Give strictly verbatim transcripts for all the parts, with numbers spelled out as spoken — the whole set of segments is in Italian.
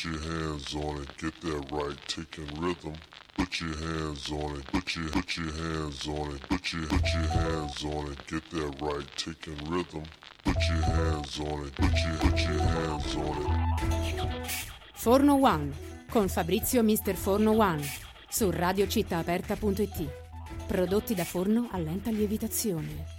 Put your hands on it, get that right, taking rhythm. Put your hands on it, put your put your hands on it, put your put your hands on it, get that right, taking rhythm. Put your hands on it, put your put your hands on it. Forno One con Fabrizio mister Forno One su radio città aperta punto it. Prodotti da forno a lenta lievitazione.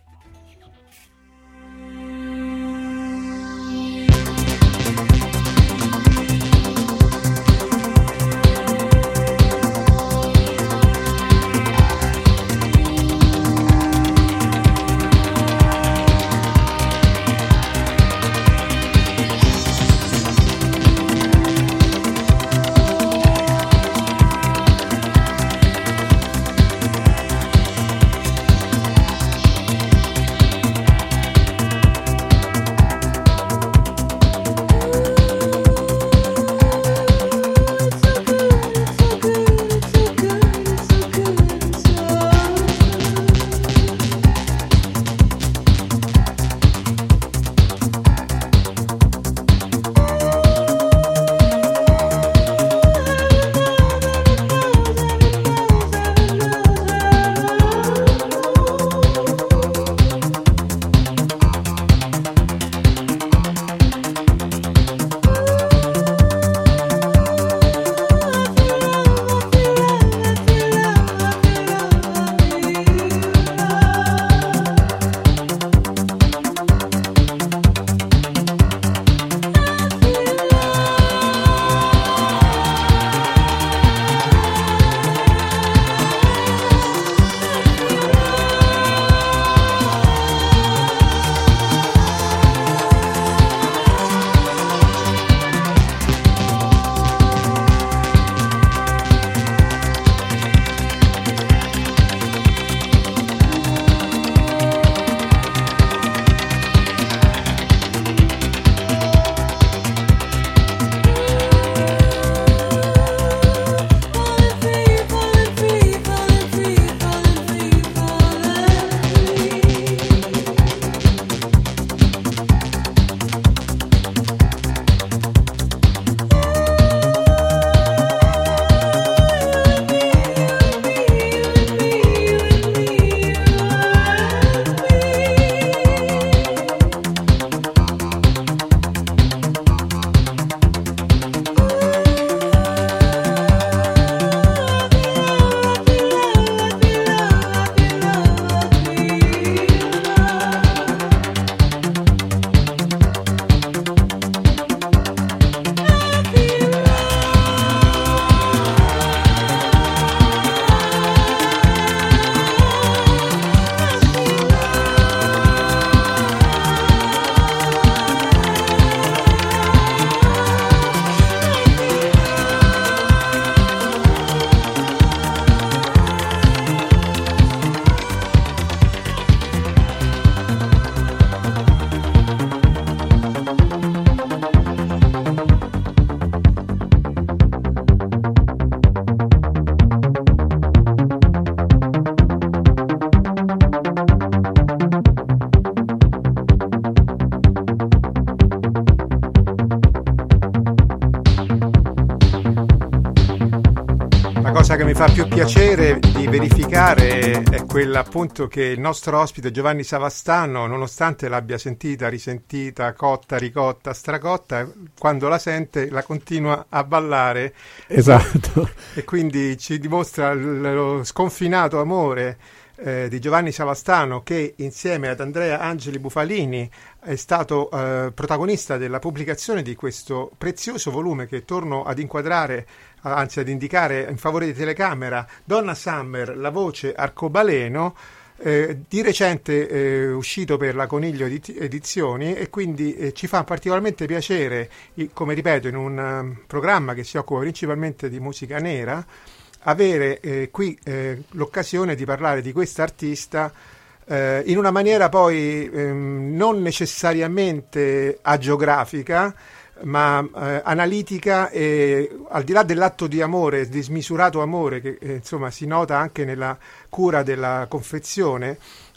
Che mi fa più piacere di verificare è quella appunto che il nostro ospite Giovanni Savastano, nonostante l'abbia sentita, risentita, cotta, ricotta, stracotta, quando la sente la continua a ballare. Esatto. E quindi ci dimostra lo sconfinato amore eh, di Giovanni Savastano, che insieme ad Andrea Angeli Bufalini è stato eh, protagonista della pubblicazione di questo prezioso volume che torno ad inquadrare, anzi ad indicare in favore di telecamera, Donna Summer, la voce arcobaleno, eh, di recente eh, uscito per la Coniglio Edizioni, e quindi eh, ci fa particolarmente piacere, come ripeto, in un um, programma che si occupa principalmente di musica nera, avere eh, qui eh, l'occasione di parlare di questa artista eh, in una maniera poi ehm, non necessariamente agiografica, ma eh, analitica, e al di là dell'atto di amore, di smisurato amore che eh, insomma si nota anche nella cura della confezione,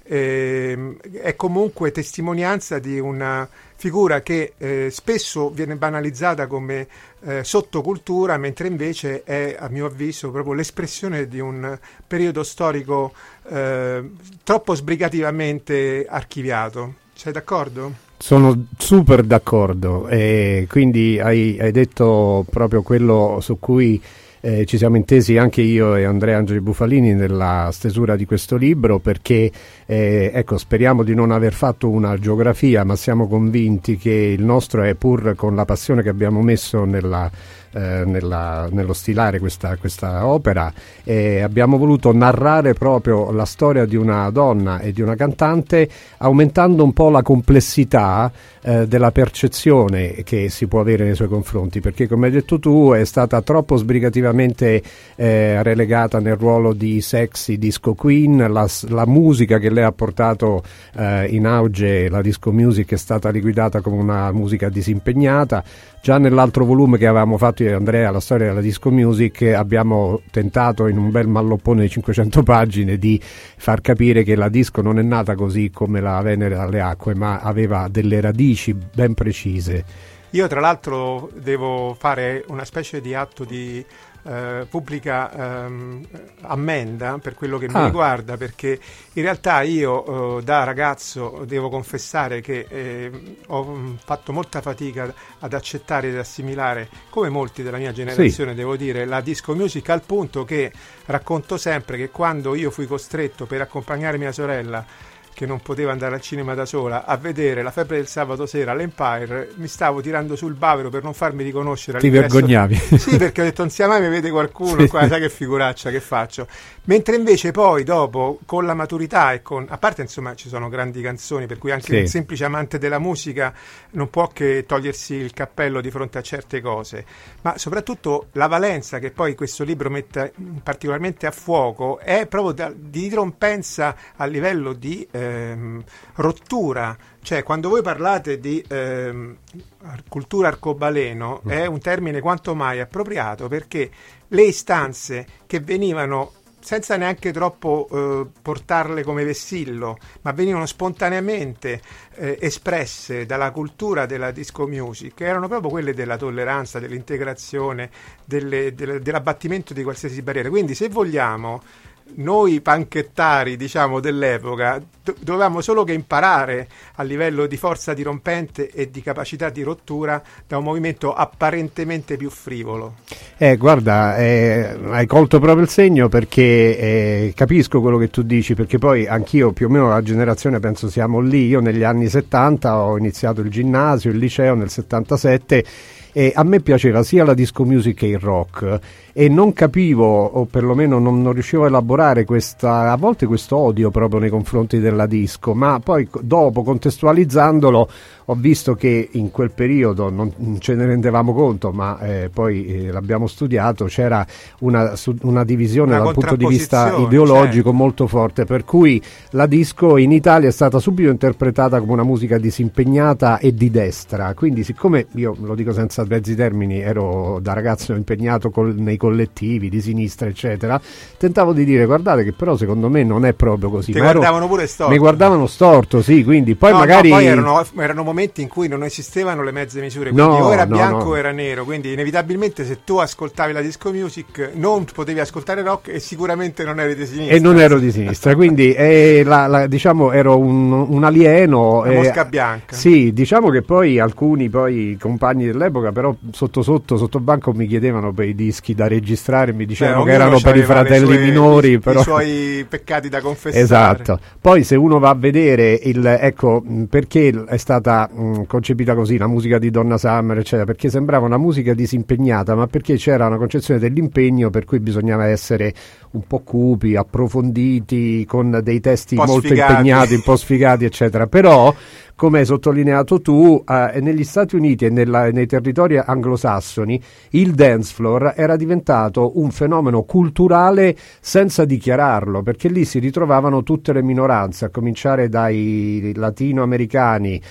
eh, è comunque testimonianza di una figura che eh, spesso viene banalizzata come eh, sottocultura, mentre invece è, a mio avviso, proprio l'espressione di un periodo storico eh, troppo sbrigativamente archiviato. Sei d'accordo? Sono super d'accordo, e quindi hai, hai detto proprio quello su cui eh, ci siamo intesi anche io e Andrea Angeli Bufalini nella stesura di questo libro, perché eh, ecco, speriamo di non aver fatto una geografia, ma siamo convinti che il nostro è, pur con la passione che abbiamo messo nella Eh, nella, nello stilare questa, questa opera, eh, abbiamo voluto narrare proprio la storia di una donna e di una cantante, aumentando un po' la complessità eh, della percezione che si può avere nei suoi confronti, perché come hai detto tu è stata troppo sbrigativamente eh, relegata nel ruolo di sexy disco queen. La, la musica che lei ha portato eh, in auge, la disco music, è stata liquidata come una musica disimpegnata. Già nell'altro volume che avevamo fatto io e Andrea, la storia della disco music, abbiamo tentato in un bel malloppone di cinquecento pagine di far capire che la disco non è nata così come la Venere dalle acque, ma aveva delle radici ben precise. Io tra l'altro devo fare una specie di atto di eh, pubblica ehm, ammenda per quello che ah. mi riguarda, perché in realtà io eh, da ragazzo devo confessare che eh, ho fatto molta fatica ad accettare ed assimilare, come molti della mia generazione, sì. devo dire, la disco music, al punto che racconto sempre che quando io fui costretto per accompagnare mia sorella, che non poteva andare al cinema da sola, a vedere La febbre del sabato sera all'Empire, mi stavo tirando sul bavero per non farmi riconoscere. Ti vergognavi? Sì, perché ho detto non sia mai mi vede qualcuno, sì. Qua, sai che figuraccia che faccio. Mentre invece poi dopo, con la maturità e con, a parte insomma ci sono grandi canzoni, per cui anche sì. un semplice amante della musica non può che togliersi il cappello di fronte a certe cose, ma soprattutto la valenza che poi questo libro mette particolarmente a fuoco è proprio da, di dirompenza a livello di ehm, rottura. Cioè, quando voi parlate di ehm, cultura arcobaleno, mm. è un termine quanto mai appropriato, perché le istanze che venivano senza neanche troppo eh, portarle come vessillo, ma venivano spontaneamente eh, espresse dalla cultura della disco music, erano proprio quelle della tolleranza, dell'integrazione, delle, delle, dell'abbattimento di qualsiasi barriera. Quindi, se vogliamo, noi panchettari, diciamo, dell'epoca do- dovevamo solo che imparare a livello di forza dirompente e di capacità di rottura da un movimento apparentemente più frivolo. Eh, guarda, eh, hai colto proprio il segno, perché eh, capisco quello che tu dici, perché poi anch'io più o meno la generazione penso siamo lì. Io negli anni settanta ho iniziato il ginnasio, il liceo nel settantasette, e a me piaceva sia la disco music che il rock, e non capivo, o perlomeno non, non riuscivo a elaborare questa, a volte questo odio proprio nei confronti della disco, ma poi dopo, contestualizzandolo, ho visto che in quel periodo non, non ce ne rendevamo conto, ma eh, poi eh, l'abbiamo studiato, c'era una, una divisione una dal punto di vista ideologico, certo, molto forte, per cui la disco in Italia è stata subito interpretata come una musica disimpegnata e di destra. Quindi, siccome io, lo dico senza mezzi termini, ero da ragazzo impegnato col, nei collettivi di sinistra eccetera, tentavo di dire guardate che però secondo me non è proprio così. Ti guardavano ero, pure storto. Mi guardavano storto, sì, quindi poi no, magari no, poi erano, erano momenti in cui non esistevano le mezze misure, quindi no, o era no, bianco no. o era nero, quindi inevitabilmente se tu ascoltavi la disco music non potevi ascoltare rock e sicuramente non eri di sinistra. E non ero di sinistra, quindi eh, la, la, diciamo ero un, un alieno. Una eh, mosca bianca. Sì, diciamo che poi alcuni poi compagni dell'epoca però sotto sotto sotto banco mi chiedevano per i dischi da registrare, mi dicevano Beh, che erano per i fratelli sue, minori, i, però i suoi peccati da confessare. Esatto. Poi se uno va a vedere il, ecco perché è stata mh, concepita così la musica di Donna Summer eccetera, perché sembrava una musica disimpegnata, ma perché c'era una concezione dell'impegno per cui bisognava essere un po' cupi, approfonditi, con dei testi molto sfigati. impegnati, un po' sfigati eccetera. Però, come hai sottolineato tu, eh, negli Stati Uniti e nella, nei territori anglosassoni il dance floor era diventato un fenomeno culturale senza dichiararlo, perché lì si ritrovavano tutte le minoranze, a cominciare dai latinoamericani, dal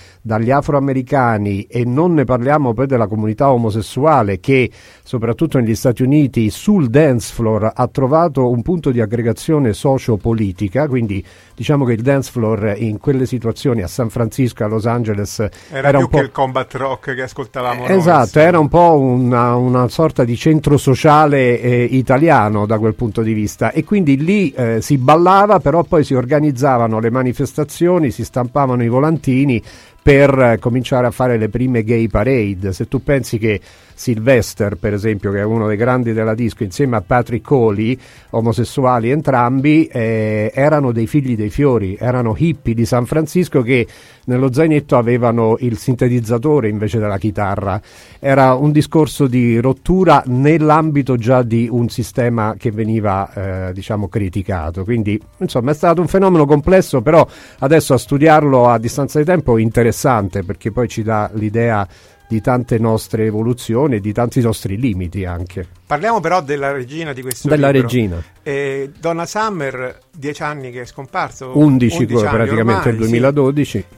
agli afroamericani, e non ne parliamo poi della comunità omosessuale che soprattutto negli Stati Uniti sul dance floor ha trovato un punto di aggregazione socio-politica, quindi diciamo che il dance floor in quelle situazioni a San Francisco, a Los Angeles era, era più un po' che il combat rock che ascoltavamo eh, esatto, noi, era un po' una, una sorta di centro sociale eh, italiano da quel punto di vista, e quindi lì eh, si ballava, però poi si organizzavano le manifestazioni, si stampavano i volantini per eh, cominciare a fare le prime gay parade. Se tu pensi che Sylvester, per esempio, che è uno dei grandi della disco, insieme a Patrick Coley, omosessuali entrambi, eh, erano dei figli dei fiori, erano hippie di San Francisco che nello zainetto avevano il sintetizzatore invece della chitarra. Era un discorso di rottura nell'ambito già di un sistema che veniva eh, diciamo criticato, quindi insomma è stato un fenomeno complesso, però adesso a studiarlo a distanza di tempo è interessante, perché poi ci dà l'idea di tante nostre evoluzioni e di tanti nostri limiti anche. Parliamo però della regina di questo della libro. regina. Eh, Donna Summer, dieci anni che è scomparso. undici praticamente nel duemiladodici. Sì.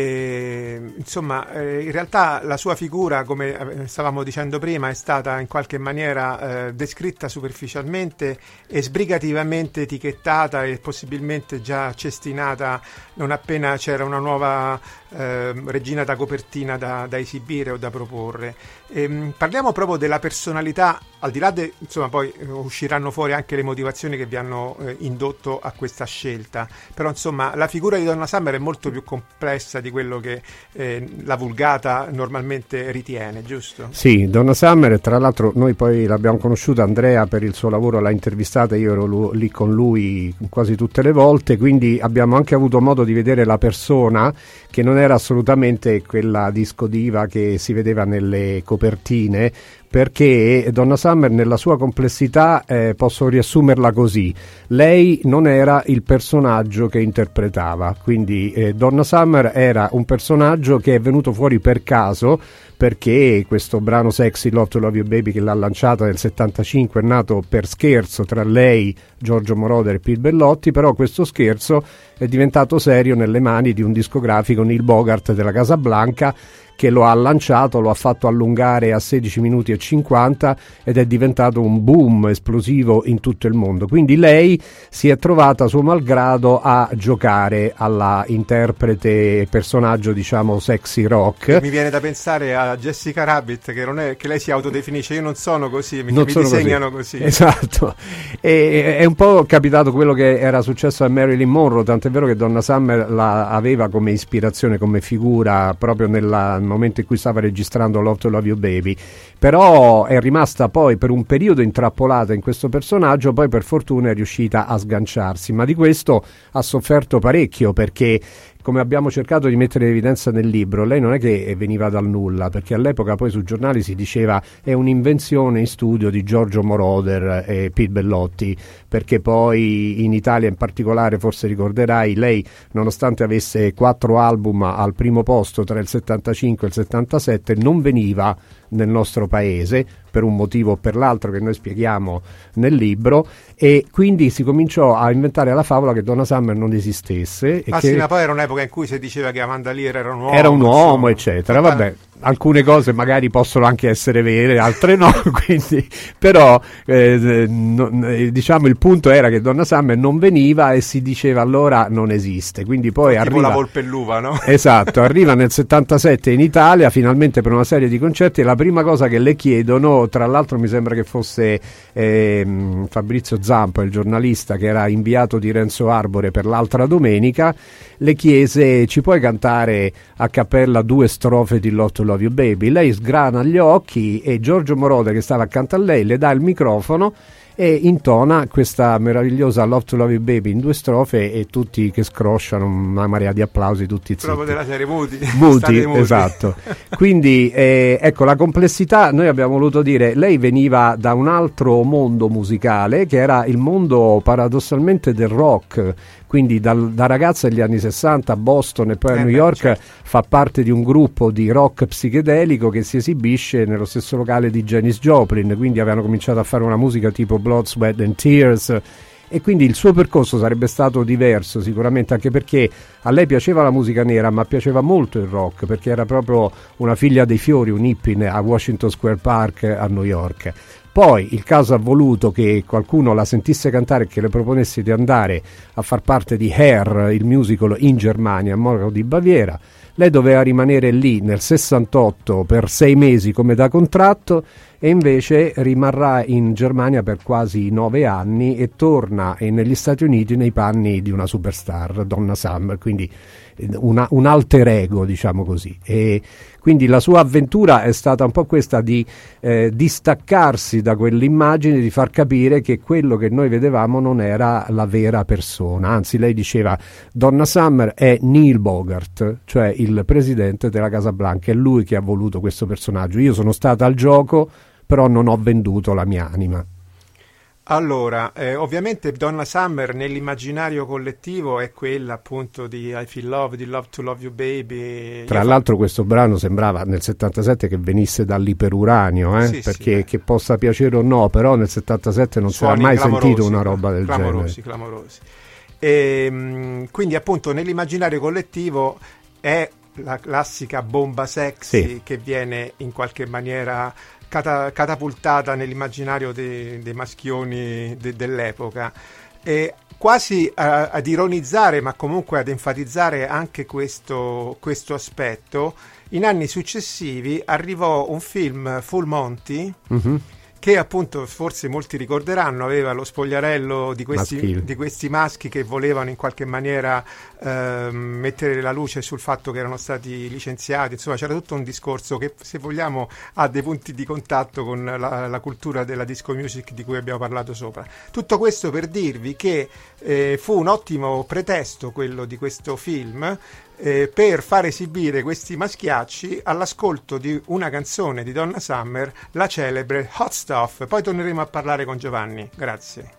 E, insomma, eh, in realtà la sua figura, come stavamo dicendo prima, è stata in qualche maniera eh, descritta superficialmente e sbrigativamente etichettata e possibilmente già cestinata non appena c'era una nuova eh, regina da copertina da, da esibire o da proporre. E, parliamo proprio della personalità, al di là de, insomma poi eh, usciranno fuori anche le motivazioni che vi hanno eh, indotto a questa scelta, però insomma la figura di Donna Summer è molto più complessa di quello che eh, la vulgata normalmente ritiene, giusto? Sì, Donna Summer, tra l'altro noi poi l'abbiamo conosciuta, Andrea per il suo lavoro l'ha intervistata, io ero lu- lì con lui quasi tutte le volte, quindi abbiamo anche avuto modo di vedere la persona, che non era assolutamente quella disco diva che si vedeva nelle copertine, perché Donna Summer nella sua complessità eh, posso riassumerla così: lei non era il personaggio che interpretava, quindi eh, Donna Summer era un personaggio che è venuto fuori per caso, perché questo brano Sexy Love to Love You Baby che l'ha lanciata nel settantacinque è nato per scherzo tra lei, Giorgio Moroder e Pete Bellotti, però questo scherzo è diventato serio nelle mani di un discografico, Neil Bogart della Casablanca, che lo ha lanciato, lo ha fatto allungare a sedici minuti e cinquanta ed è diventato un boom esplosivo in tutto il mondo. Quindi lei si è trovata suo malgrado a giocare alla interprete personaggio, diciamo, sexy rock. E mi viene da pensare a Jessica Rabbit, che non è che lei si autodefinisce: io non sono così, mi, non mi sono disegnano così. così. Esatto. E è un po' capitato quello che era successo a Marilyn Monroe, tant'è vero che Donna Summer la aveva come ispirazione, come figura proprio nella momento in cui stava registrando Love to Love You Baby, però è rimasta poi per un periodo intrappolata in questo personaggio, poi per fortuna è riuscita a sganciarsi, ma di questo ha sofferto parecchio, perché come abbiamo cercato di mettere in evidenza nel libro, lei non è che veniva dal nulla, perché all'epoca poi sui giornali si diceva è un'invenzione in studio di Giorgio Moroder e Pete Bellotti, perché poi in Italia in particolare, forse ricorderai, lei nonostante avesse quattro album al primo posto tra il settantacinque e il settantasette non veniva nel nostro paese per un motivo o per l'altro che noi spieghiamo nel libro, e quindi si cominciò a inventare la favola che Donna Summer non esistesse. Ma e sì, che ma poi era un'epoca in cui si diceva che Amanda Lear era un uomo. Era un uomo, insomma. eccetera. Vabbè, alcune cose magari possono anche essere vere, altre no, quindi, però eh, no, diciamo il punto era che Donna Summer non veniva e si diceva allora non esiste, quindi poi tipo arriva la volpe e l'uva, no? Esatto, arriva nel settantasette in Italia finalmente per una serie di concerti, e la prima cosa che le chiedono, tra l'altro mi sembra che fosse eh, Fabrizio Zampa, il giornalista che era inviato di Renzo Arbore per l'altra domenica, le chiese: ci puoi cantare a cappella due strofe di Love to Love You Baby? Lei sgrana gli occhi e Giorgio Moroder, che stava accanto a lei, le dà il microfono e intona questa meravigliosa Love to Love You Baby in due strofe, e tutti che scrosciano, una marea di applausi, tutti zitti. Proprio della serie muti. Muti, muti. Esatto. Quindi eh, ecco la complessità. Noi abbiamo voluto dire, lei veniva da un altro mondo musicale che era il mondo paradossalmente del rock, quindi dal, da ragazza degli anni sessanta a Boston e poi a eh New beh, York, certo. Fa parte di un gruppo di rock psichedelico che si esibisce nello stesso locale di Janis Joplin, quindi avevano cominciato a fare una musica tipo Blood, Sweat and Tears, e quindi il suo percorso sarebbe stato diverso sicuramente, anche perché a lei piaceva la musica nera, ma piaceva molto il rock, perché era proprio una figlia dei fiori, un hippie a Washington Square Park a New York. Poi il caso ha voluto che qualcuno la sentisse cantare e che le proponesse di andare a far parte di Hair, il musical, in Germania, a Monaco di Baviera. Lei doveva rimanere lì nel sessantotto per sei mesi come da contratto, e invece rimarrà in Germania per quasi nove anni e torna negli Stati Uniti nei panni di una superstar, Donna Summer, quindi una, un alter ego, diciamo così. E quindi la sua avventura è stata un po' questa di eh, distaccarsi da quell'immagine, di far capire che quello che noi vedevamo non era la vera persona. Anzi, lei diceva: Donna Summer è Neil Bogart, cioè il presidente della Casa Blanca, è lui che ha voluto questo personaggio. Io sono stata al gioco, però non ho venduto la mia anima. Allora, eh, ovviamente Donna Summer nell'immaginario collettivo è quella appunto di I Feel Love, di Love to Love You Baby. Tra Io l'altro fa... questo brano sembrava nel settantasette che venisse dall'iperuranio, eh? sì, perché sì, che possa piacere o no, però nel settantasette non si era mai sentito una roba del clamorosi, genere. Clamorosi, e, quindi appunto nell'immaginario collettivo è la classica bomba sexy, sì, che viene in qualche maniera Cata- catapultata nell'immaginario dei, dei maschioni de- dell'epoca, e quasi a- ad ironizzare, ma comunque ad enfatizzare anche questo, questo aspetto. In anni successivi arrivò un film, Full Monty, mm-hmm, che appunto forse molti ricorderanno, aveva lo spogliarello di questi, di questi maschi che volevano in qualche maniera eh, mettere la luce sul fatto che erano stati licenziati. Insomma, c'era tutto un discorso che, se vogliamo, ha dei punti di contatto con la, la cultura della disco music di cui abbiamo parlato sopra. Tutto questo per dirvi che eh, fu un ottimo pretesto quello di questo film, Eh, per far esibire questi maschiacci all'ascolto di una canzone di Donna Summer, la celebre Hot Stuff. Poi torneremo a parlare con Giovanni. Grazie.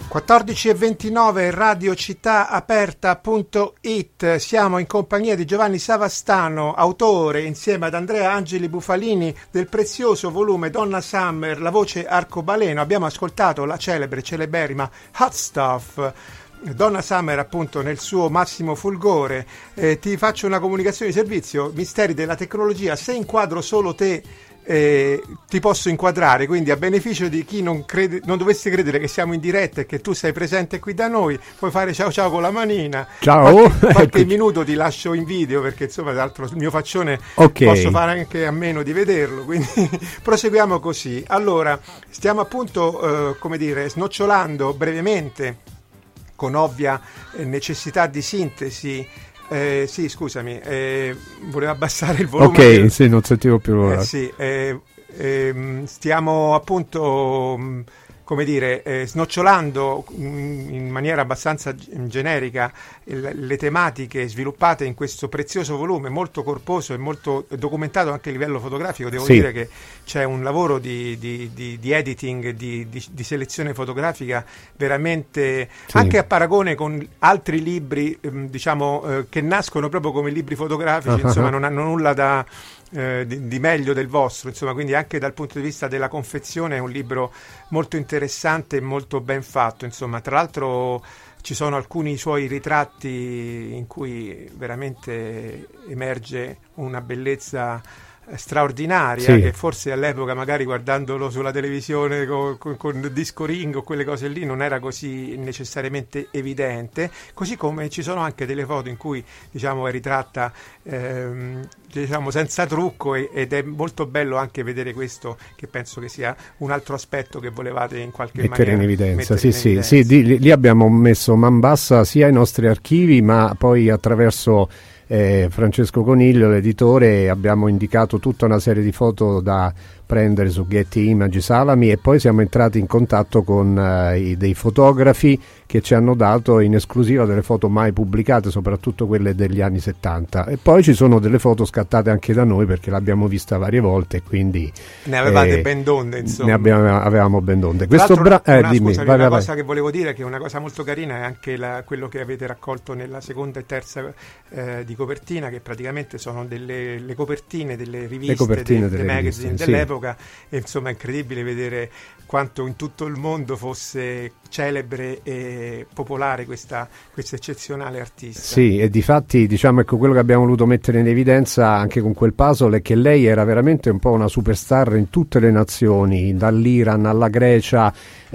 quattordici e ventinove, radio città aperta punto it. Siamo in compagnia di Giovanni Savastano, autore insieme ad Andrea Angeli Bufalini del prezioso volume Donna Summer, la voce arcobaleno. Abbiamo ascoltato la celebre, celeberrima Hot Stuff. Donna Summer appunto nel suo massimo fulgore. Eh, ti faccio una comunicazione di servizio, misteri della tecnologia, se inquadro solo te Eh, ti posso inquadrare, quindi a beneficio di chi non, crede, non dovesse credere che siamo in diretta e che tu sei presente qui da noi, puoi fare ciao ciao con la manina. Ciao. Qualche, qualche minuto ti lascio in video perché insomma tra l'altro il mio faccione okay. Posso fare anche a meno di vederlo, quindi proseguiamo così. Allora stiamo appunto eh, come dire snocciolando brevemente, con ovvia eh, necessità di sintesi. Eh, sì, scusami, eh, volevo abbassare il volume. Ok, del... sì, non sentivo più l'ora. Eh, sì, eh, eh, stiamo appunto, mh, come dire, eh, snocciolando mh, in maniera abbastanza g- generica il, le tematiche sviluppate in questo prezioso volume, molto corposo e molto documentato anche a livello fotografico. Devo sì. dire che c'è un lavoro di, di, di, di editing, di, di, di selezione fotografica veramente, sì. anche a paragone con altri libri, ehm, diciamo, eh, che nascono proprio come libri fotografici, uh-huh. insomma non hanno nulla da... Eh, di, di meglio del vostro, insomma, quindi anche dal punto di vista della confezione è un libro molto interessante e molto ben fatto, insomma. Tra l'altro ci sono alcuni suoi ritratti in cui veramente emerge una bellezza straordinaria, sì. che forse all'epoca magari guardandolo sulla televisione con, con, con disco ring o quelle cose lì non era così necessariamente evidente, così come ci sono anche delle foto in cui diciamo è ritratta ehm, diciamo senza trucco e, ed è molto bello anche vedere questo, che penso che sia un altro aspetto che volevate in qualche mettere maniera in evidenza. mettere Sì, in sì, evidenza. sì, lì, lì abbiamo messo man bassa sia ai nostri archivi, ma poi attraverso Eh, Francesco Coniglio, l'editore, abbiamo indicato tutta una serie di foto da prendere su Getty Images Salami, e poi siamo entrati in contatto con eh, i, dei fotografi che ci hanno dato in esclusiva delle foto mai pubblicate, soprattutto quelle degli anni settanta, e poi ci sono delle foto scattate anche da noi perché l'abbiamo vista varie volte, quindi ne avevate eh, ben donde, insomma. Ne abbiamo, avevamo ben donde. Questo bra- una, eh, una, dimmi, scusami, vai, una vai, cosa vai. che volevo dire, che una cosa molto carina è anche la, quello che avete raccolto nella seconda e terza eh, di copertina, che praticamente sono delle le copertine delle riviste, copertine dei, delle dei magazine riviste, dell'epoca, sì. E insomma è incredibile vedere quanto in tutto il mondo fosse celebre e popolare questa, questa eccezionale artista. Sì, e difatti diciamo ecco quello che abbiamo voluto mettere in evidenza anche con quel puzzle è che lei era veramente un po' una superstar in tutte le nazioni, dall'Iran alla Grecia,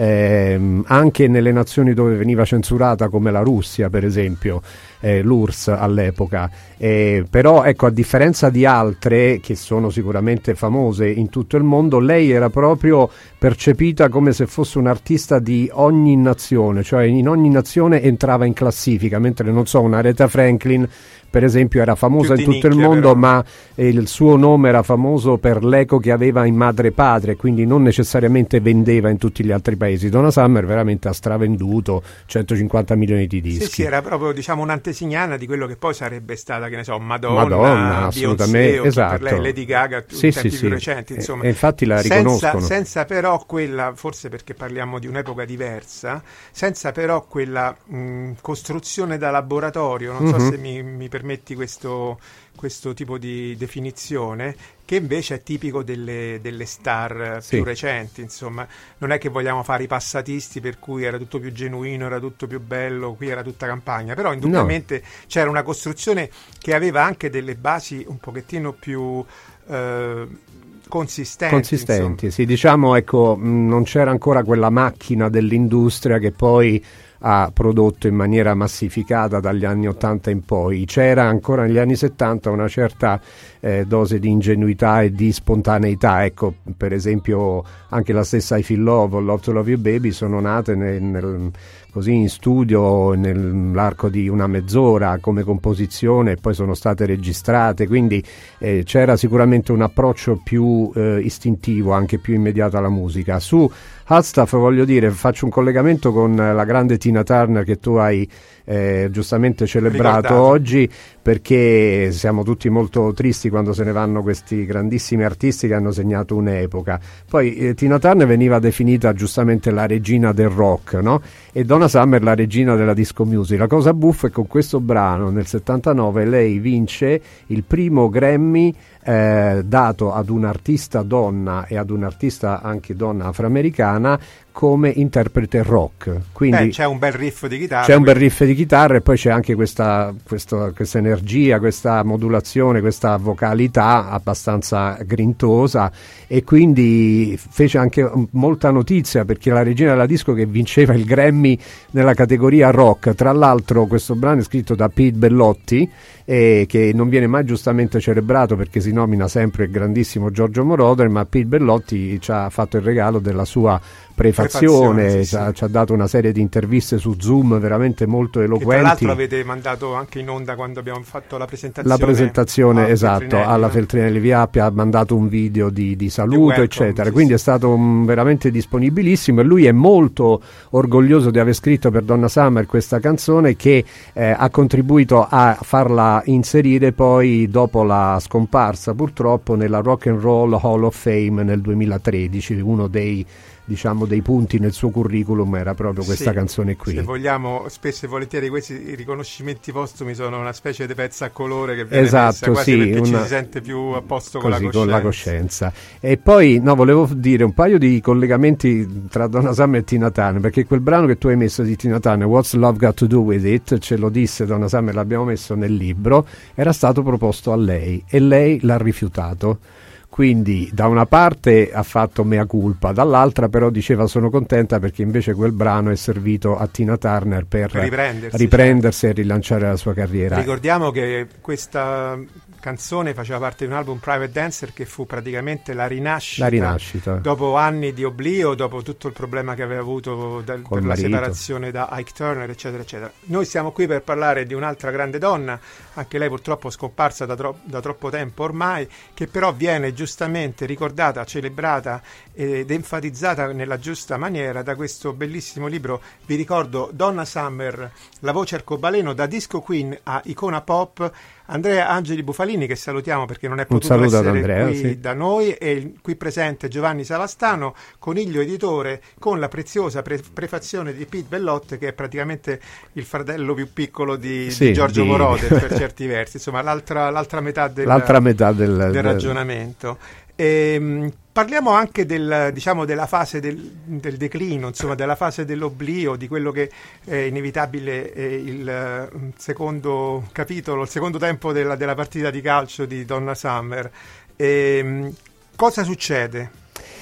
ehm, anche nelle nazioni dove veniva censurata come la Russia per esempio, eh, l'U R S S all'epoca, eh, però ecco a differenza di altre che sono sicuramente famose in tutto il mondo, lei era proprio percepita come se fosse un artista di ogni nazione, cioè in ogni nazione entrava in classifica, mentre non so una Aretha Franklin per esempio era famosa in tutto nicchia, il mondo, però. Ma eh, il suo nome era famoso per l'eco che aveva in madre e padre, quindi non necessariamente vendeva in tutti gli altri paesi. Donna Summer veramente ha stravenduto centocinquanta milioni di dischi. Sì, sì, era proprio diciamo un'antesignana di quello che poi sarebbe stata, che ne so, Madonna, Madonna assolutamente, Beyoncé, esatto. per lei, Lady Gaga, sì, tempi sì, più sì. recenti, insomma. E, e infatti la senza, riconoscono. Senza però quella, forse perché parliamo di un'epoca diversa, senza però quella mh, costruzione da laboratorio, non mm-hmm. so se mi, mi permetti questo questo tipo di definizione, che invece è tipico delle, delle star sì. più recenti, insomma. Non è che vogliamo fare i passatisti per cui era tutto più genuino, era tutto più bello, qui era tutta campagna, però indubbiamente no. c'era una costruzione che aveva anche delle basi un pochettino più eh, consistenti, consistenti sì, diciamo ecco, mh, non c'era ancora quella macchina dell'industria che poi ha prodotto in maniera massificata dagli anni ottanta in poi. C'era ancora negli anni settanta una certa eh, dose di ingenuità e di spontaneità, ecco, per esempio anche la stessa I Feel Love o Love to Love You Baby sono nate nel, nel, così in studio nell'arco di una mezz'ora come composizione e poi sono state registrate, quindi eh, c'era sicuramente un approccio più eh, istintivo, anche più immediato alla musica. Su Hot Stuff voglio dire, faccio un collegamento con la grande Tina Tina Turner che tu hai eh, giustamente celebrato Ricordato. oggi, perché siamo tutti molto tristi quando se ne vanno questi grandissimi artisti che hanno segnato un'epoca. Poi eh, Tina Turner veniva definita giustamente la regina del rock, no? E Donna Summer la regina della disco music. La cosa buffa è che con questo brano nel settantanove lei vince il primo Grammy eh, dato ad un'artista donna e ad un'artista anche donna afroamericana come interprete rock. Quindi Beh, c'è un bel riff di chitarra. c'è un bel riff di chitarra e poi c'è anche questa, questa, questa energia, questa modulazione, questa vocalità abbastanza grintosa, e quindi fece anche molta notizia perché la regina della disco che vinceva il Grammy nella categoria rock. Tra l'altro questo brano è scritto da Pete Bellotti, eh, che non viene mai giustamente celebrato perché si nomina sempre il grandissimo Giorgio Moroder, ma Pete Bellotti ci ha fatto il regalo della sua prefazione, Prefazione, sì, ci, ha, sì. ci ha dato una serie di interviste su Zoom veramente molto Che eloquenti. tra l'altro avete mandato anche in onda quando abbiamo fatto la presentazione. La presentazione, a esatto, Feltrinelli, alla no? Feltrinelli Vi ha mandato un video di, di saluto, welcome, eccetera. sì, Quindi sì. è stato um, veramente disponibilissimo, e lui è molto orgoglioso di aver scritto per Donna Summer questa canzone che eh, ha contribuito a farla inserire poi dopo la scomparsa purtroppo nella Rock and Roll Hall of Fame nel duemilatredici. Uno dei diciamo dei punti nel suo curriculum era proprio questa Sì, canzone qui. Se vogliamo, spesso e volentieri questi riconoscimenti postumi sono una specie di pezza a colore che viene Esatto, messa quasi sì, perché una- ci si sente più a posto con la Così, coscienza. con la coscienza. E poi no, volevo dire un paio di collegamenti tra Donna Summer e Tina Turner, perché quel brano che tu hai messo di Tina Turner, What's Love Got to Do With It, ce lo disse Donna Summer, l'abbiamo messo nel libro, era stato proposto a lei e lei l'ha rifiutato. Quindi da una parte ha fatto mea culpa, dall'altra però diceva sono contenta perché invece quel brano è servito a Tina Turner per Per riprendersi, riprendersi e rilanciare la sua carriera. Ricordiamo che questa canzone faceva parte di un album Private Dancer che fu praticamente la rinascita, La rinascita. dopo anni di oblio, dopo tutto il problema che aveva avuto dal- Col per marito. la separazione da Ike Turner, eccetera, eccetera. Noi siamo qui per parlare di un'altra grande donna, anche lei purtroppo scomparsa da, tro- da troppo tempo ormai, che però viene giustamente ricordata, celebrata ed enfatizzata nella giusta maniera da questo bellissimo libro. Vi ricordo Donna Summer, la voce arcobaleno, da disco queen a icona pop. Andrea Angeli Bufalini, che salutiamo perché non è potuto saluto ad essere Andrea, qui sì. da noi, e il- qui presente Giovanni Savastano, Coniglio editore, con la preziosa pre- prefazione di Pete Bellotte, che è praticamente il fratello più piccolo di, Sì, di Giorgio di- Moroder per certi versi, insomma l'altra, l'altra metà del, L'altra metà del, del del- ragionamento. Ehm, parliamo anche del, diciamo, della fase del, del declino, insomma della fase dell'oblio, di quello che è inevitabile è il eh, secondo capitolo, il secondo tempo della, della partita di calcio di Donna Summer. Ehm, cosa succede?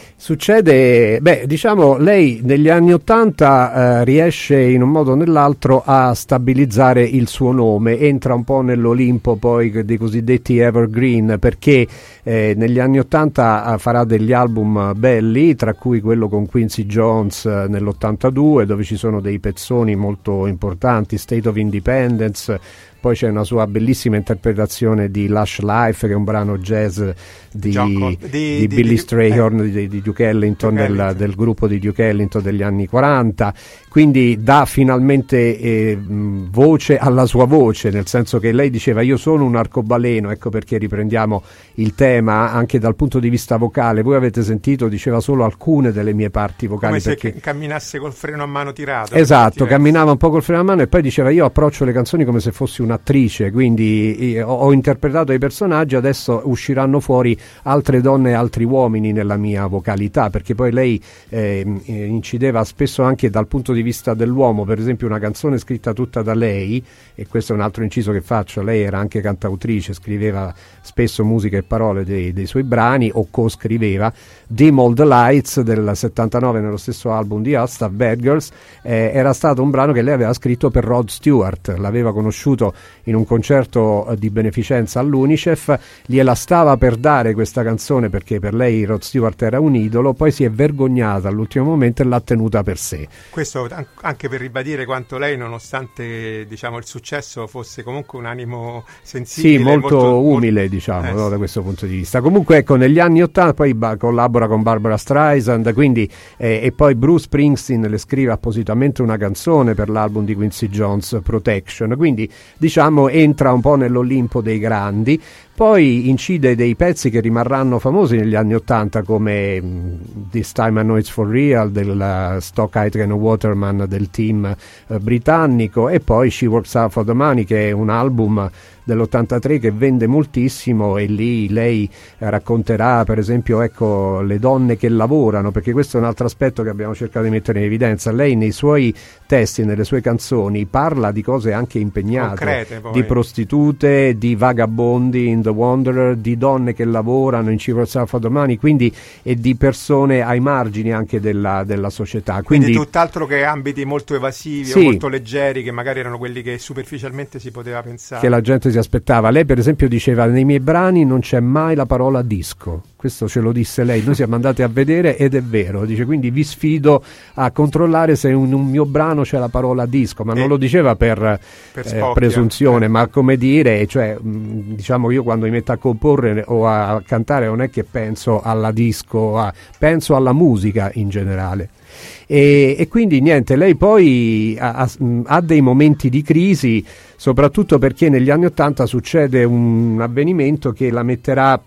Succede, beh, diciamo, lei negli anni Ottanta eh, riesce in un modo o nell'altro a stabilizzare il suo nome, entra un po' nell'Olimpo poi dei cosiddetti evergreen, perché eh, negli anni Ottanta eh, farà degli album belli, tra cui quello con Quincy Jones eh, nell'ottantadue, dove ci sono dei pezzoni molto importanti, State of Independence. Poi c'è una sua bellissima interpretazione di Lush Life, che è un brano jazz di, John Col- di, di- di- Billy di- Strayhorn, eh. di, di Duke Ellington, Duke del, Ellington. del gruppo di Duke Ellington degli anni quaranta. Quindi dà finalmente eh, mh, voce alla sua voce, nel senso che lei diceva io sono un arcobaleno, ecco perché riprendiamo il tema anche dal punto di vista vocale. Voi avete sentito, diceva solo alcune delle mie parti vocali, Come se perché ca- camminasse col freno a mano tirato. esatto, per certi camminava un po' col freno a mano, e poi diceva io approccio le canzoni come se fossi un'attrice, quindi eh, ho, ho interpretato i personaggi, adesso usciranno fuori altre donne e altri uomini nella mia vocalità, perché poi lei eh, incideva spesso anche dal punto di vista dell'uomo. Per esempio una canzone scritta tutta da lei, e questo è un altro inciso che faccio, lei era anche cantautrice, scriveva spesso musica e parole dei, dei suoi brani o co-scriveva. Dim All the Lights del settantanove, nello stesso album di Asta, Bad Girls, eh, era stato un brano che lei aveva scritto per Rod Stewart, l'aveva conosciuto in un concerto di beneficenza all'Unicef, gliela stava per dare questa canzone perché per lei Rod Stewart era un idolo, poi si è vergognata all'ultimo momento e l'ha tenuta per sé. Questo anche per ribadire quanto lei, nonostante diciamo il successo, fosse comunque un animo sensibile, sì, molto, molto umile, molto, diciamo, eh, no, da questo punto di vista. Comunque ecco, negli anni ottanta poi ba- collabora con Barbara Streisand, quindi eh, e poi Bruce Springsteen le scrive appositamente una canzone per l'album di Quincy Jones, Protection, quindi diciamo entra un po' nell'Olimpo dei grandi. Poi incide dei pezzi che rimarranno famosi negli anni ottanta come mh, This Time I Know It's For Real del uh, Stock Aitken Waterman del team uh, britannico, e poi She Works Hard For The Money, che è un album dell'ottantatré che vende moltissimo, e lì lei eh, racconterà per esempio ecco le donne che lavorano, perché questo è un altro aspetto che abbiamo cercato di mettere in evidenza. Lei nei suoi testi, nelle sue canzoni parla di cose anche impegnate, concrete, poi. Di prostitute, di vagabondi in The Wanderer, di donne che lavorano in Ci Works For The Money, quindi e di persone ai margini anche della, della società, quindi, quindi tutt'altro che ambiti molto evasivi, sì, o molto leggeri, che magari erano quelli che superficialmente si poteva pensare, che la gente si aspettava. Lei per esempio diceva: nei miei brani non c'è mai la parola disco, questo ce lo disse lei, noi siamo andati a vedere ed è vero, dice, quindi vi sfido a controllare se in un, un mio brano c'è la parola disco, ma eh, non lo diceva per, per eh, presunzione, eh. ma come dire, cioè mh, diciamo io quando mi metto a comporre o a cantare non è che penso alla disco, a, penso alla musica in generale. E, e quindi niente, lei poi ha, ha dei momenti di crisi, soprattutto perché negli anni ottanta succede un avvenimento che la metterà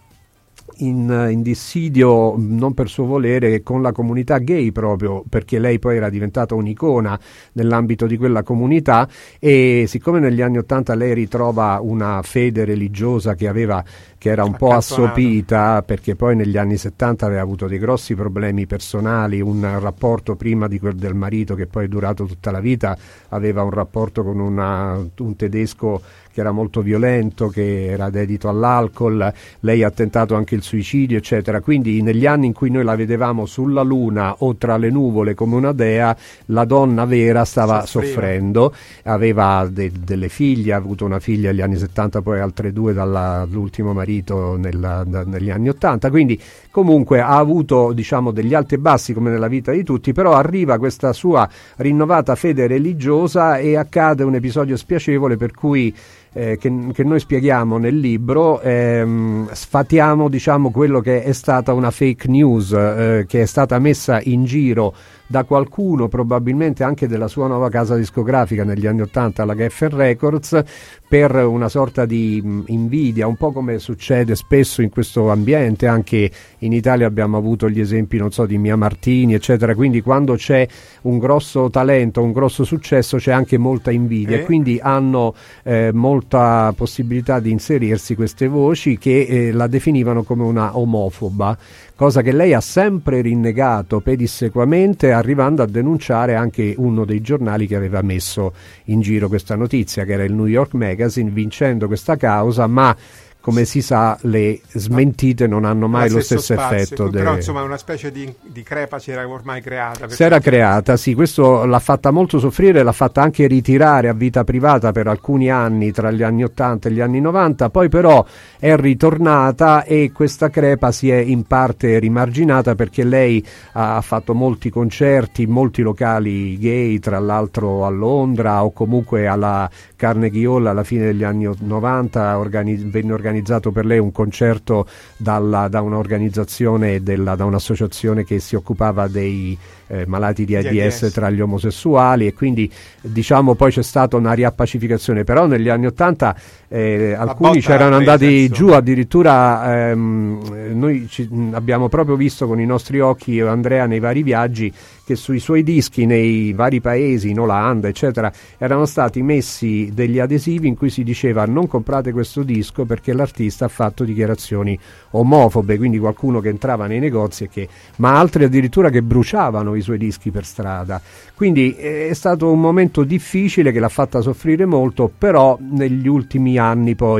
in, in dissidio, non per suo volere, con la comunità gay, proprio perché lei poi era diventata un'icona nell'ambito di quella comunità, e siccome negli anni ottanta lei ritrova una fede religiosa che aveva che era un po' assopita, perché poi negli anni settanta aveva avuto dei grossi problemi personali, un rapporto prima di quel del marito che poi è durato tutta la vita, aveva un rapporto con una, un tedesco che era molto violento, che era dedito all'alcol, lei ha tentato anche il suicidio eccetera, quindi negli anni in cui noi la vedevamo sulla luna o tra le nuvole come una dea, la donna vera stava Soffriva. soffrendo, aveva de- delle figlie, ha avuto una figlia negli anni settanta, poi altre due dall'ultimo marito Nella, da, negli anni ottanta, quindi comunque ha avuto diciamo degli alti e bassi come nella vita di tutti, però arriva questa sua rinnovata fede religiosa e accade un episodio spiacevole per cui eh, che, che noi spieghiamo nel libro, ehm, sfatiamo diciamo quello che è stata una fake news eh, che è stata messa in giro da qualcuno, probabilmente anche della sua nuova casa discografica negli anni ottanta, la Geffen Records, per una sorta di mh, invidia, un po' come succede spesso in questo ambiente. Anche in Italia abbiamo avuto gli esempi, non so, di Mia Martini eccetera, quindi quando c'è un grosso talento, un grosso successo, c'è anche molta invidia, eh. e quindi hanno eh, molta possibilità di inserirsi queste voci che eh, la definivano come una omofoba, cosa che lei ha sempre rinnegato pedissequamente, arrivando a denunciare anche uno dei giornali che aveva messo in giro questa notizia, che era il New York Magazine, vincendo questa causa, ma come si sa le smentite non hanno mai lo stesso spazio, effetto. Però de... insomma una specie di, di crepa si era ormai creata. Si era creata, sì, questo l'ha fatta molto soffrire, l'ha fatta anche ritirare a vita privata per alcuni anni, tra gli anni ottanta e gli anni novanta, poi però è ritornata e questa crepa si è in parte rimarginata, perché lei ha fatto molti concerti, molti locali gay, tra l'altro a Londra o comunque alla Carnegie Hall alla fine degli anni novanta, organi- venne organizzato organizzato per lei un concerto dalla, da un'organizzazione, della, da un'associazione che si occupava dei eh, malati di AIDS tra gli omosessuali, e quindi diciamo poi c'è stata una riappacificazione, però negli anni ottanta eh, alcuni c'erano andati giù, addirittura ehm, noi ci, abbiamo proprio visto con i nostri occhi, io e Andrea, nei vari viaggi, che sui suoi dischi nei vari paesi, in Olanda eccetera, erano stati messi degli adesivi in cui si diceva: non comprate questo disco perché l'artista ha fatto dichiarazioni omofobe, quindi qualcuno che entrava nei negozi e che, ma altri addirittura che bruciavano i suoi dischi per strada. Quindi è stato un momento difficile che l'ha fatta soffrire molto, però negli ultimi anni poi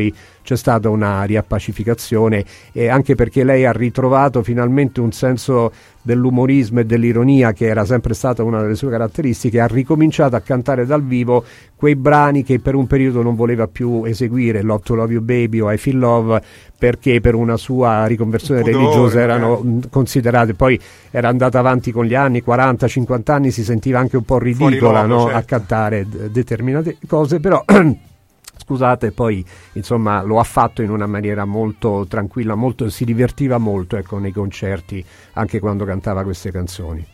c'è stata una riappacificazione, e anche perché lei ha ritrovato finalmente un senso dell'umorismo e dell'ironia che era sempre stata una delle sue caratteristiche, ha ricominciato a cantare dal vivo quei brani che per un periodo non voleva più eseguire, Love to Love You Baby o I Feel Love, perché per una sua riconversione pudore, religiosa erano eh. considerate, poi era andata avanti con gli anni, quaranta cinquanta anni, si sentiva anche un po' ridicola, no? Certo. A cantare d- determinate cose, però scusate, poi insomma lo ha fatto in una maniera molto tranquilla, molto, si divertiva molto, ecco, nei concerti, anche quando cantava queste canzoni.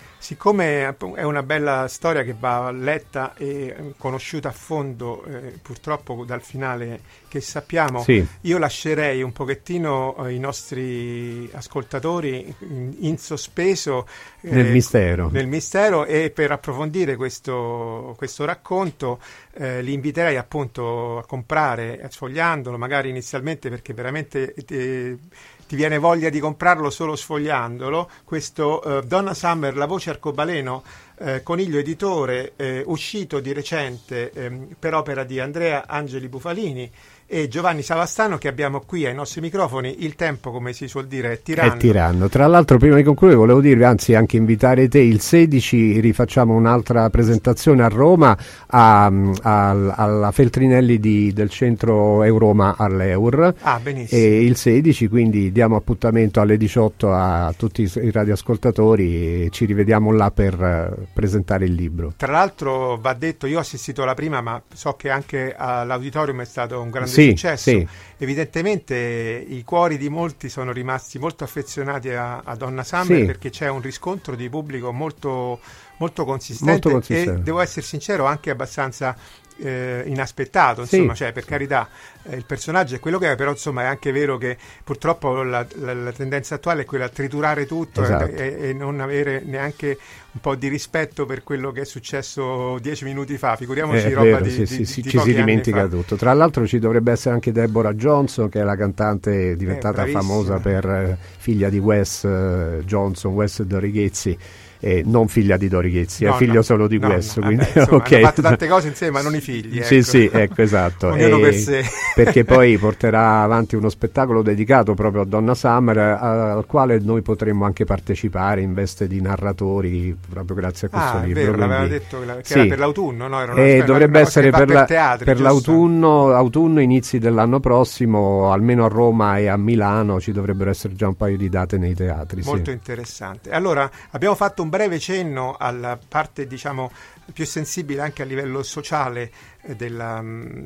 Siccome è una bella storia che va letta e conosciuta a fondo, eh, purtroppo dal finale che sappiamo, sì. Io lascerei un pochettino eh, i nostri ascoltatori in, in sospeso eh, nel mistero. nel mistero e per approfondire questo, questo racconto eh, li inviterei appunto a comprare, sfogliandolo, magari inizialmente, perché veramente eh, ti viene voglia di comprarlo solo sfogliandolo, questo uh, Donna Summer, la voce arcobaleno, eh, Coniglio editore, eh, uscito di recente eh, per opera di Andrea Angeli Bufalini e Giovanni Savastano, che abbiamo qui ai nostri microfoni. Il tempo, come si suol dire, è tiranno. È tiranno. Tra l'altro, prima di concludere, volevo dirvi, anzi anche invitare te, il sedici rifacciamo un'altra presentazione a Roma, a, a, alla Feltrinelli di, del centro Euroma all'Eur. Ah, benissimo. E il sedici, quindi diamo appuntamento alle diciotto a tutti i radioascoltatori e ci rivediamo là per uh, presentare il libro. Tra l'altro va detto, io ho assistito alla prima, ma so che anche all'auditorium è stato un grande sì, successo. Sì. Evidentemente i cuori di molti sono rimasti molto affezionati a, a Donna Summer, sì. Perché c'è un riscontro di pubblico molto, molto, consistente, molto consistente e devo essere sincero anche abbastanza eh, inaspettato, insomma, sì. Cioè, per carità, eh, il personaggio è quello che è, però insomma è anche vero che purtroppo la, la, la tendenza attuale è quella a triturare tutto, esatto. e, e, e non avere neanche un po' di rispetto per quello che è successo dieci minuti fa, figuriamoci è roba vero, di, sì, di, sì, di, sì, di ci si anni dimentica fa. tutto. Tra l'altro ci dovrebbe essere anche Deborah Johnson, che è la cantante diventata eh, famosa per eh, figlia di Wes eh, Johnson, Wes Dorighezzi. Eh, non figlia di Dorighezzi, no, è figlio no, solo di no, Wes, no, quindi vabbè, insomma, okay. Hanno fatto tante cose insieme, ma non i figli. Sì, ecco. sì, ecco, esatto. Ognuno e, per sé. Perché poi porterà avanti uno spettacolo dedicato proprio a Donna Summer, a, al quale noi potremmo anche partecipare in veste di narratori, proprio grazie a questo ah, libro. Vero, quindi, l'aveva detto che, la, che sì. era per l'autunno, no? Era una, eh, una, dovrebbe una essere per, la, teatri, per l'autunno, autunno, inizi dell'anno prossimo, almeno a Roma e a Milano ci dovrebbero essere già un paio di date nei teatri. Molto sì. interessante. Allora, abbiamo fatto un breve cenno alla parte, diciamo, più sensibile anche a livello sociale eh, della,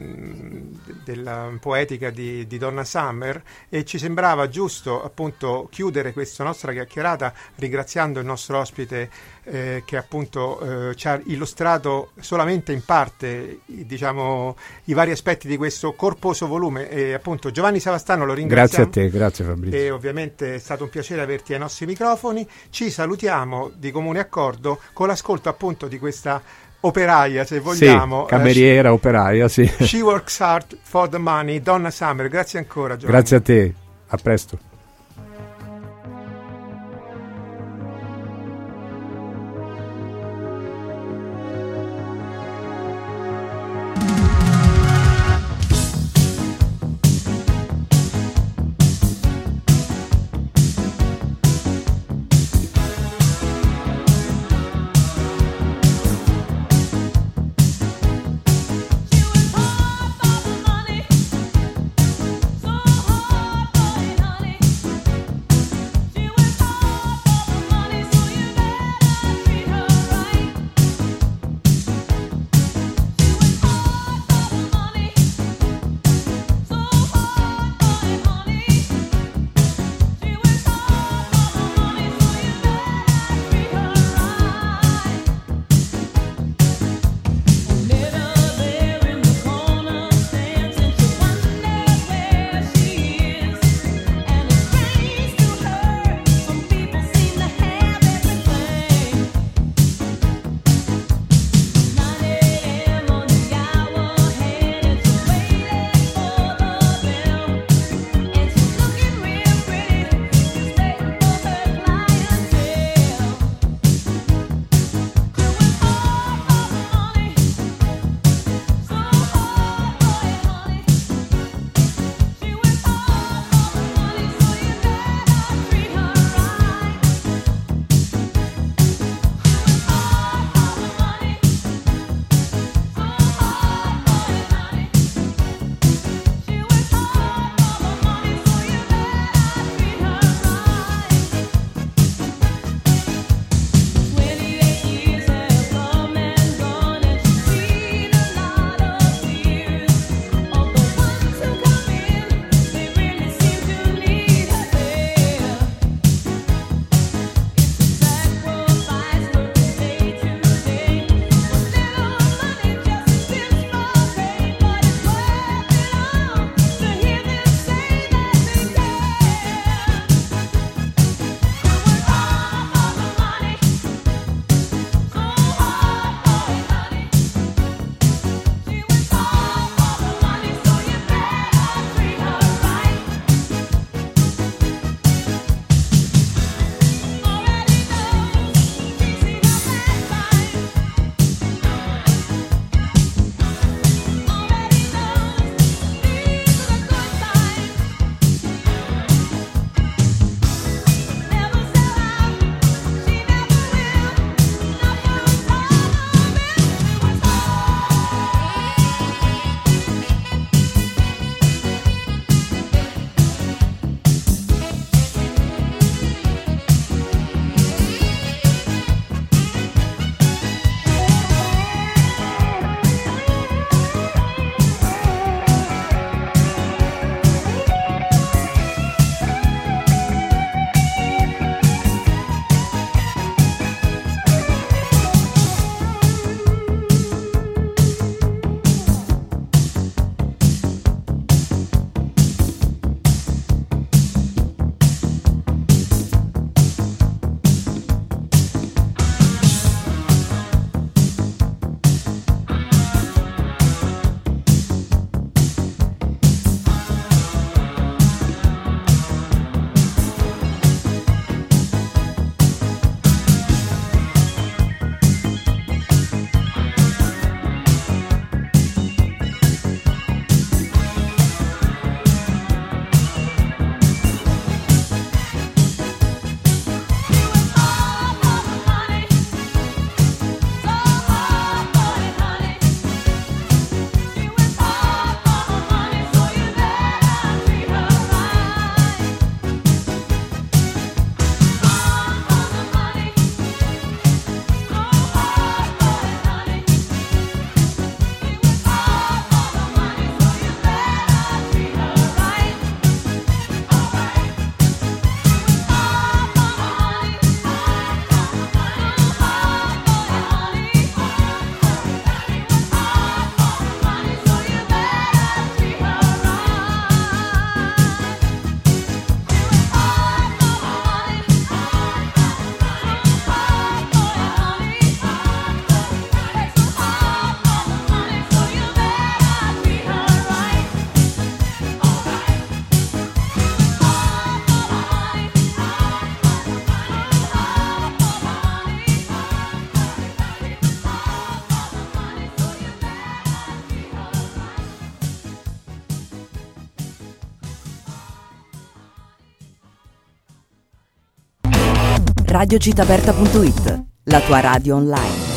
mh, della poetica di, di Donna Summer, e ci sembrava giusto appunto chiudere questa nostra chiacchierata ringraziando il nostro ospite eh, che appunto eh, ci ha illustrato solamente in parte, diciamo, i vari aspetti di questo corposo volume, e appunto Giovanni Savastano lo ringraziamo. Grazie a te, grazie Fabrizio. E ovviamente è stato un piacere averti ai nostri microfoni. Ci salutiamo di comune accordo con l'ascolto appunto di questa operaia, se vogliamo, sì, cameriera, eh, operaia, sì. She works hard for the money, Donna Summer. Grazie ancora, Giovanni. Grazie a te, a presto. Money, so hard, boy, honey. radio città aperta punto it, la tua radio online.